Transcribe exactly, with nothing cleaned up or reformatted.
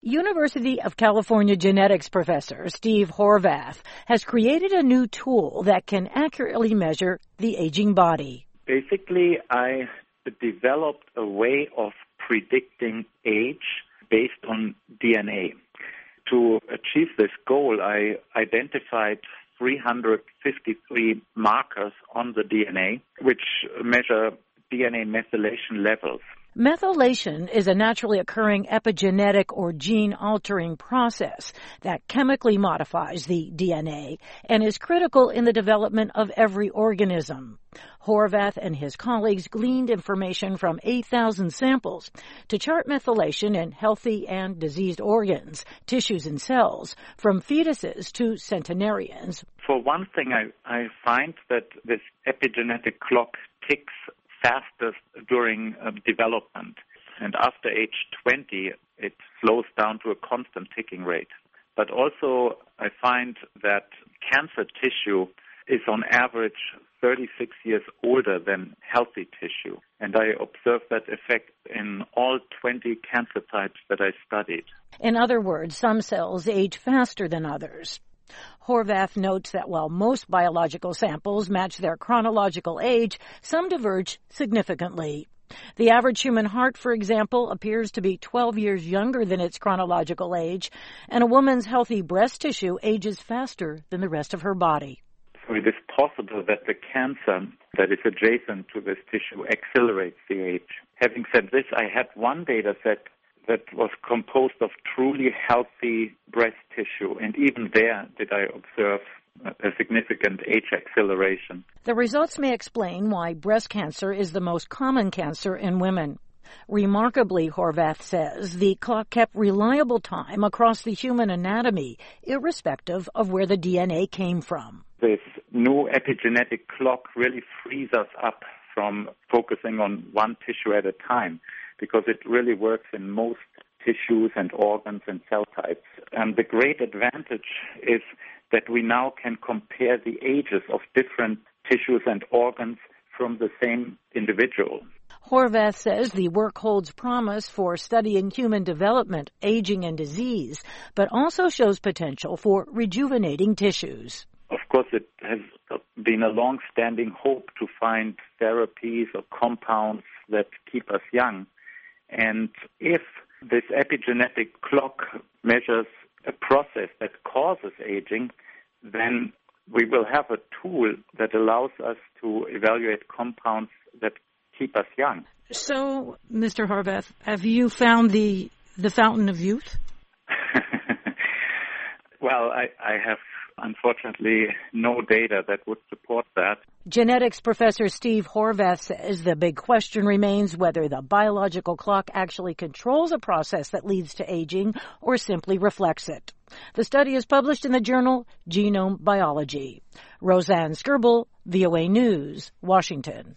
University of California genetics professor Steve Horvath has created a new tool that can accurately measure the aging body. Basically, I developed a way of predicting age based on D N A. To achieve this goal, I identified three hundred fifty-three markers on the D N A, which measure D N A methylation levels. Methylation is a naturally occurring epigenetic or gene-altering process that chemically modifies the D N A and is critical in the development of every organism. Horvath and his colleagues gleaned information from eight thousand samples to chart methylation in healthy and diseased organs, tissues, and cells, from fetuses to centenarians. For one thing, I, I find that this epigenetic clock ticks fastest during uh, development, and after age twenty, it slows down to a constant ticking rate. But also, I find that cancer tissue is on average thirty-six years older than healthy tissue, and I observed that effect in all twenty cancer types that I studied. In other words, some cells age faster than others. Horvath notes that while most biological samples match their chronological age, some diverge significantly. The average human heart, for example, appears to be twelve years younger than its chronological age, and a woman's healthy breast tissue ages faster than the rest of her body. So it is possible that the cancer that is adjacent to this tissue accelerates the age. Having said this, I had one data set that was composed of truly healthy breast tissue, and even there did I observe a significant age acceleration. The results may explain why breast cancer is the most common cancer in women. Remarkably, Horvath says, the clock kept reliable time across the human anatomy, irrespective of where the D N A came from. This new epigenetic clock really frees us up from focusing on one tissue at a time, because it really works in most tissues and organs and cell types. And the great advantage is that we now can compare the ages of different tissues and organs from the same individual. Horvath says the work holds promise for studying human development, aging, and disease, but also shows potential for rejuvenating tissues. Of course, it has been a long-standing hope to find therapies or compounds that keep us young. And if this epigenetic clock measures a process that causes aging, then we will have a tool that allows us to evaluate compounds that keep us young. So, Mister Horvath, have you found the the fountain of youth? Well, I, I have unfortunately no data that would support that. Genetics professor Steve Horvath says the big question remains whether the biological clock actually controls a process that leads to aging or simply reflects it. The study is published in the journal Genome Biology. Roseanne Skirble, V O A News, Washington.